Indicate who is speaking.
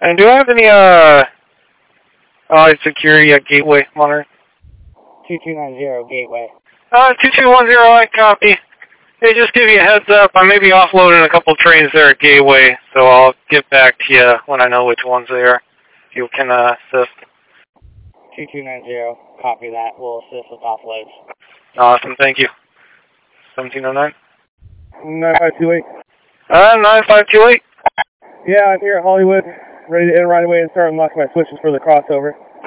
Speaker 1: And do I have any, security at Gateway monitor?
Speaker 2: 2290 Gateway.
Speaker 1: 2210, I copy. Hey, just give you a heads up. I may be offloading a couple trains there at Gateway, so I'll get back to you when I know which ones they are. If you can assist.
Speaker 2: 2290, copy that. We'll assist with offloads.
Speaker 1: Awesome, thank you. 1709?
Speaker 2: 9528.
Speaker 1: 9528?
Speaker 2: Yeah, I'm here at Hollywood, ready to end right away and start unlocking my switches for the crossover.